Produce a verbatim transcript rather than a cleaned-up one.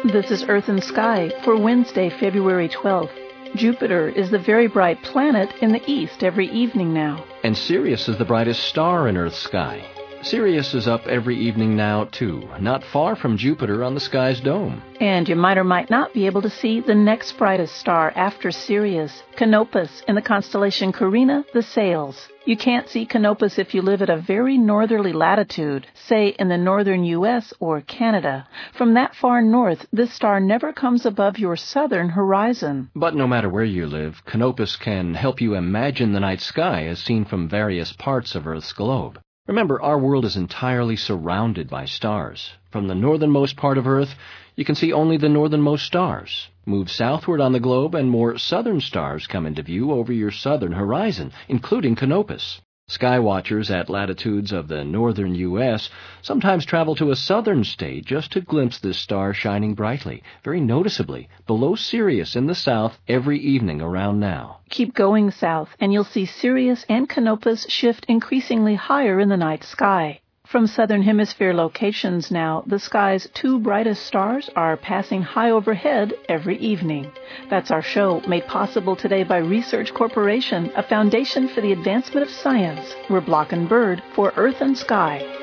This is Earth and Sky for Wednesday, February twelfth. Jupiter is the very bright planet in the east every evening now. And Sirius is the brightest star in Earth's sky. Sirius is up every evening now, too, not far from Jupiter on the sky's dome. And you might or might not be able to see the next brightest star after Sirius, Canopus, in the constellation Carina, the Sails. You can't see Canopus if you live at a very northerly latitude, say in the northern U S or Canada. From that far north, this star never comes above your southern horizon. But no matter where you live, Canopus can help you imagine the night sky as seen from various parts of Earth's globe. Remember, our world is entirely surrounded by stars. From the northernmost part of Earth, you can see only the northernmost stars. Move southward on the globe, and more southern stars come into view over your southern horizon, including Canopus. Sky watchers at latitudes of the northern U S sometimes travel to a southern state just to glimpse this star shining brightly, very noticeably, below Sirius in the south every evening around now. Keep going south, and you'll see Sirius and Canopus shift increasingly higher in the night sky. From southern hemisphere locations now, the sky's two brightest stars are passing high overhead every evening. That's our show, made possible today by Research Corporation, a foundation for the advancement of science. We're Block and Bird for Earth and Sky.